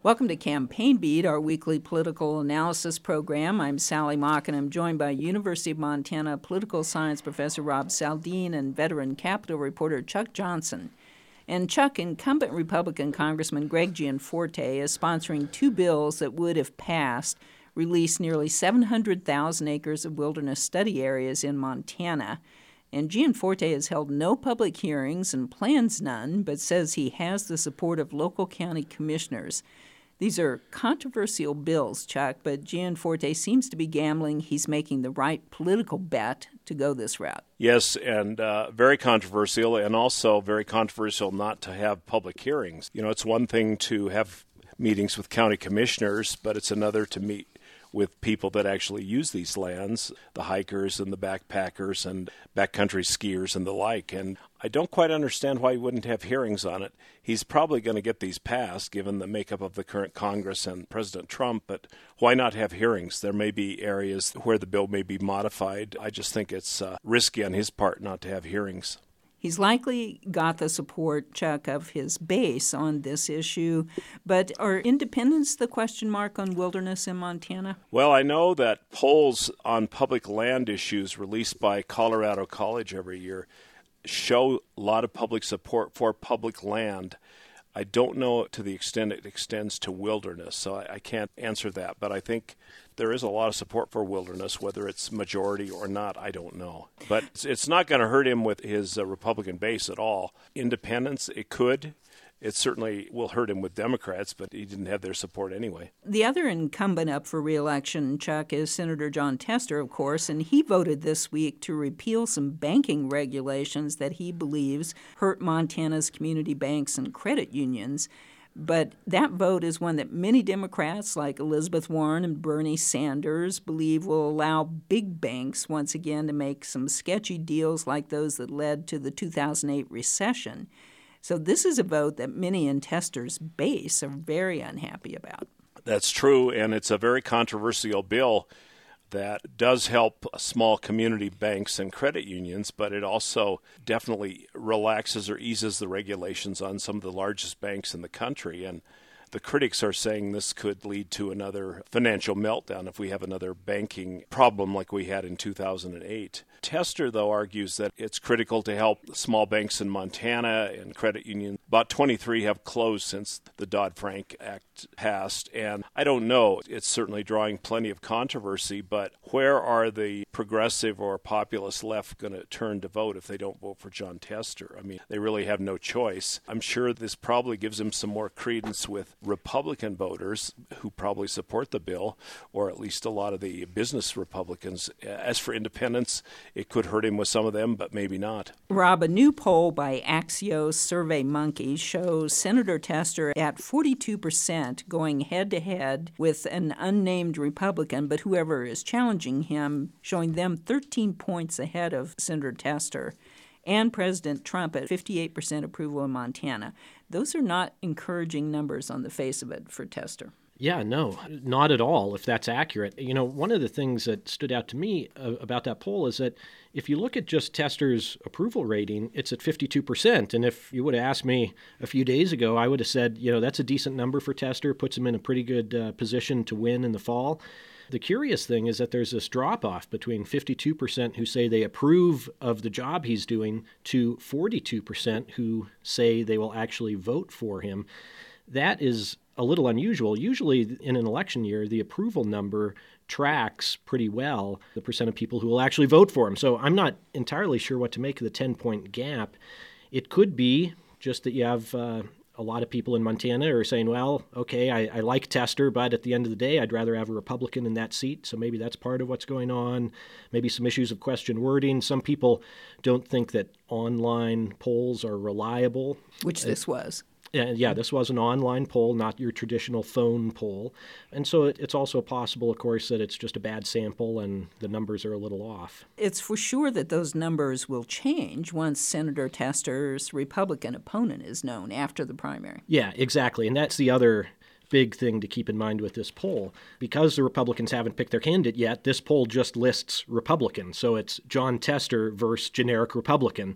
Welcome to Campaign Beat, our weekly political analysis program. I'm Sally Mock, and I'm joined by University of Montana political science professor Rob Saldin and veteran Capitol reporter Chuck Johnson. And Chuck, incumbent Republican Congressman Greg Gianforte is sponsoring two bills that would, if passed, release nearly 700,000 acres of wilderness study areas in Montana. And Gianforte has held no public hearings and plans none, but says he has the support of local county commissioners. These are controversial bills, Chuck, but Gianforte seems to be gambling he's making the right political bet to go this route. Yes, and very controversial, and also very controversial not to have public hearings. You know, it's one thing to have meetings with county commissioners, but it's another to meet with people that actually use these lands, the hikers and the backpackers and backcountry skiers and the like. And I don't quite understand why he wouldn't have hearings on it. He's probably going to get these passed, given the makeup of the current Congress and President Trump, but why not have hearings? There may be areas where the bill may be modified. I just think it's risky on his part not to have hearings. He's likely got the support, Chuck, of his base on this issue, but are independents the question mark on wilderness in Montana? Well, I know that polls on public land issues released by Colorado College every year show a lot of public support for public land. I don't know to the extent it extends to wilderness, so I can't answer that, but I think there is a lot of support for wilderness, whether it's majority or not, I don't know. But it's not going to hurt him with his Republican base at all. Independents, it could. It certainly will hurt him with Democrats, but he didn't have their support anyway. The other incumbent up for re-election, Chuck, is Senator Jon Tester, of course, and he voted this week to repeal some banking regulations that he believes hurt Montana's community banks and credit unions. But that vote is one that many Democrats like Elizabeth Warren and Bernie Sanders believe will allow big banks once again to make some sketchy deals like those that led to the 2008 recession. So this is a vote that many in Tester's base are very unhappy about. That's true, and it's a very controversial bill that does help small community banks and credit unions, but it also definitely relaxes or eases the regulations on some of the largest banks in the country. And the critics are saying this could lead to another financial meltdown if we have another banking problem like we had in 2008. Tester, though, argues that it's critical to help small banks in Montana and credit unions. About 23 have closed since the Dodd-Frank Act passed, and I don't know. It's certainly drawing plenty of controversy, but where are the progressive or populist left going to turn to vote if they don't vote for Jon Tester? I mean, they really have no choice. I'm sure this probably gives him some more credence with Republican voters who probably support the bill, or at least a lot of the business Republicans. As for independents, it could hurt him with some of them, but maybe not. Rob, a new poll by Axios SurveyMonkey shows Senator Tester at 42% going head-to-head with an unnamed Republican, but whoever is challenging him, showing them 13 points ahead of Senator Tester, and President Trump at 58% approval in Montana. Those are not encouraging numbers on the face of it for Tester. Yeah, no, not at all, if that's accurate. You know, one of the things that stood out to me about that poll is that if you look at just Tester's approval rating, it's at 52%. And if you would have asked me a few days ago, I would have said, you know, that's a decent number for Tester, puts him in a pretty good position to win in the fall. The curious thing is that there's this drop-off between 52% who say they approve of the job he's doing to 42% who say they will actually vote for him. That is a little unusual. Usually in an election year, the approval number tracks pretty well the percent of people who will actually vote for him. So I'm not entirely sure what to make of the 10-point gap. It could be just that you have a lot of people in Montana are saying, well, okay, I like Tester, but at the end of the day, I'd rather have a Republican in that seat. So maybe that's part of what's going on. Maybe some issues of question wording. Some people don't think that online polls are reliable. Which this was. Yeah, this was an online poll, not your traditional phone poll. And so it's also possible, of course, that it's just a bad sample and the numbers are a little off. It's for sure that those numbers will change once Senator Tester's Republican opponent is known after the primary. Yeah, exactly. And that's the other big thing to keep in mind with this poll. Because the Republicans haven't picked their candidate yet, this poll just lists Republican. So it's Jon Tester versus generic Republican.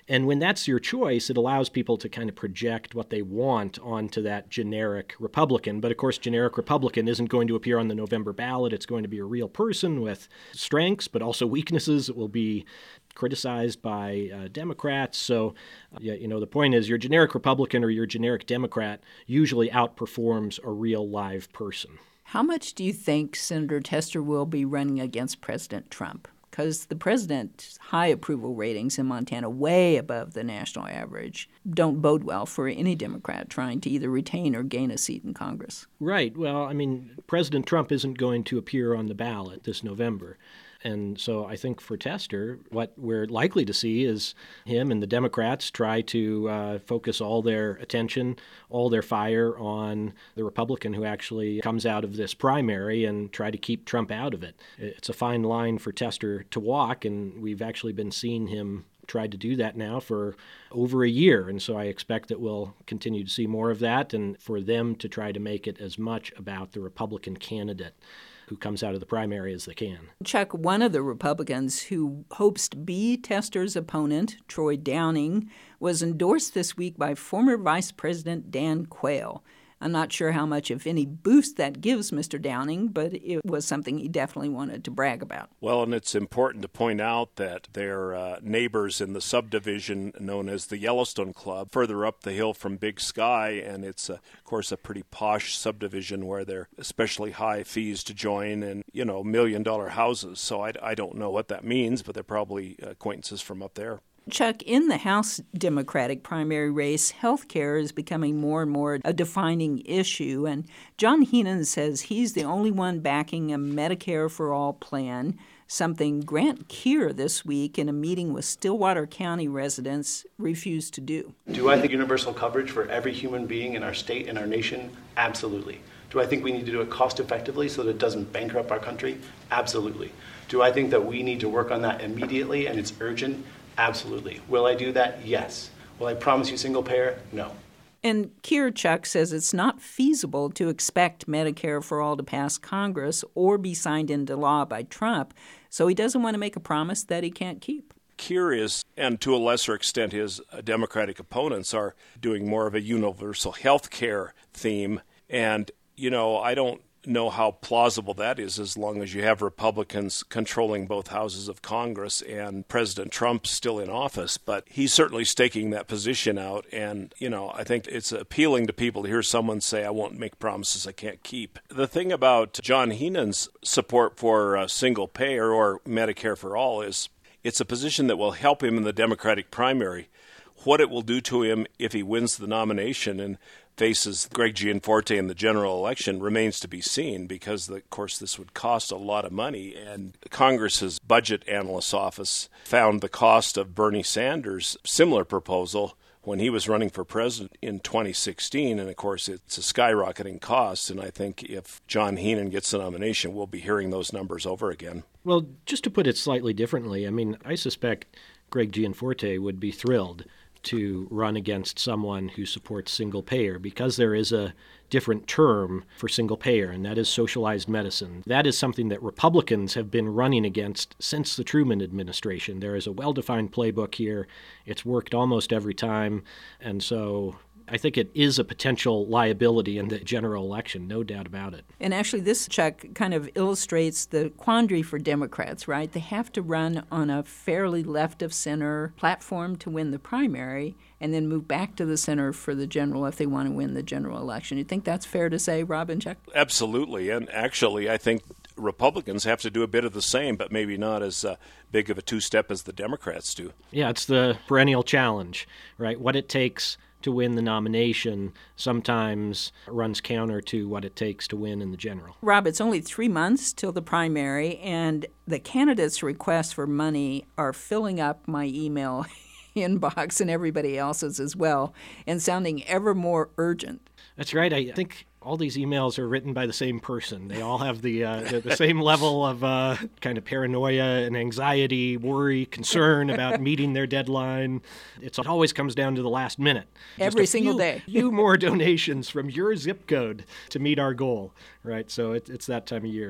And when that's your choice, it allows people to kind of project what they want onto that generic Republican. But of course, generic Republican isn't going to appear on the November ballot. It's going to be a real person with strengths, but also weaknesses. It will be criticized by Democrats. So, the point is your generic Republican or your generic Democrat usually outperforms a real live person. How much do you think Senator Tester will be running against President Trump? Because the president's high approval ratings in Montana, way above the national average, don't bode well for any Democrat trying to either retain or gain a seat in Congress. Right. Well, President Trump isn't going to appear on the ballot this November. And so I think for Tester, what we're likely to see is him and the Democrats try to focus all their attention, all their fire on the Republican who actually comes out of this primary and try to keep Trump out of it. It's a fine line for Tester to walk, and we've actually been seeing him try to do that now for over a year. And so I expect that we'll continue to see more of that, and for them to try to make it as much about the Republican candidate who comes out of the primary as they can. Chuck, one of the Republicans who hopes to be Tester's opponent, Troy Downing, was endorsed this week by former Vice President Dan Quayle. I'm not sure how much, if any, boost that gives Mr. Downing, but it was something he definitely wanted to brag about. Well, and it's important to point out that they're neighbors in the subdivision known as the Yellowstone Club, further up the hill from Big Sky, and it's, of course, a pretty posh subdivision where there are especially high fees to join and, $1 million houses. So I don't know what that means, but they're probably acquaintances from up there. Chuck, in the House Democratic primary race, health care is becoming more and more a defining issue, and John Heenan says he's the only one backing a Medicare for All plan, something Grant Keir this week in a meeting with Stillwater County residents refused to do. Do I think universal coverage for every human being in our state and our nation? Absolutely. Do I think we need to do it cost effectively so that it doesn't bankrupt our country? Absolutely. Do I think that we need to work on that immediately and it's urgent? Absolutely. Will I do that? Yes. Will I promise you single payer? No. And Keir, Chuck, says it's not feasible to expect Medicare for All to pass Congress or be signed into law by Trump, so he doesn't want to make a promise that he can't keep. Keir is, and to a lesser extent his Democratic opponents, are doing more of a universal health care theme. And, I don't know how plausible that is as long as you have Republicans controlling both houses of Congress and President Trump still in office. But he's certainly staking that position out. And, I think it's appealing to people to hear someone say, I won't make promises I can't keep. The thing about John Heenan's support for single payer or Medicare for All is it's a position that will help him in the Democratic primary. What it will do to him if he wins the nomination and faces Greg Gianforte in the general election remains to be seen because, of course, this would cost a lot of money. And Congress's budget analyst's office found the cost of Bernie Sanders' similar proposal when he was running for president in 2016. And, of course, it's a skyrocketing cost. And I think if John Heenan gets the nomination, we'll be hearing those numbers over again. Well, just to put it slightly differently, I suspect Greg Gianforte would be thrilled to run against someone who supports single payer because there is a different term for single payer, and that is socialized medicine. That is something that Republicans have been running against since the Truman administration. There is a well-defined playbook here. It's worked almost every time, and so I think it is a potential liability in the general election, no doubt about it. And actually, this, Chuck, kind of illustrates the quandary for Democrats, right? They have to run on a fairly left-of-center platform to win the primary and then move back to the center for the general if they want to win the general election. You think that's fair to say, Rob and Chuck? Absolutely. And actually, I think Republicans have to do a bit of the same, but maybe not as big of a two-step as the Democrats do. Yeah, it's the perennial challenge, right? What it takes to win the nomination sometimes runs counter to what it takes to win in the general. Rob, it's only 3 months till the primary, and the candidates' requests for money are filling up my email inbox and everybody else's as well, and sounding ever more urgent. That's right. I think all these emails are written by the same person. They all have the same level of kind of paranoia and anxiety, worry, concern about meeting their deadline. It always comes down to the last minute. Every single day. Few more donations from your zip code to meet our goal, right? So it's that time of year.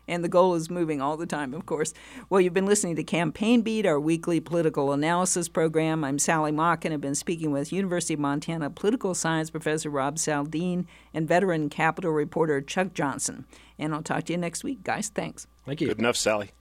And the goal is moving all the time, of course. Well, you've been listening to Campaign Beat, our weekly political analysis program. I'm Sally Mock, and I've been speaking with University of Montana political science professor Rob Saldin and veteran Capitol reporter Chuck Johnson. And I'll talk to you next week, guys. Thanks. Thank you. Good enough, Sally.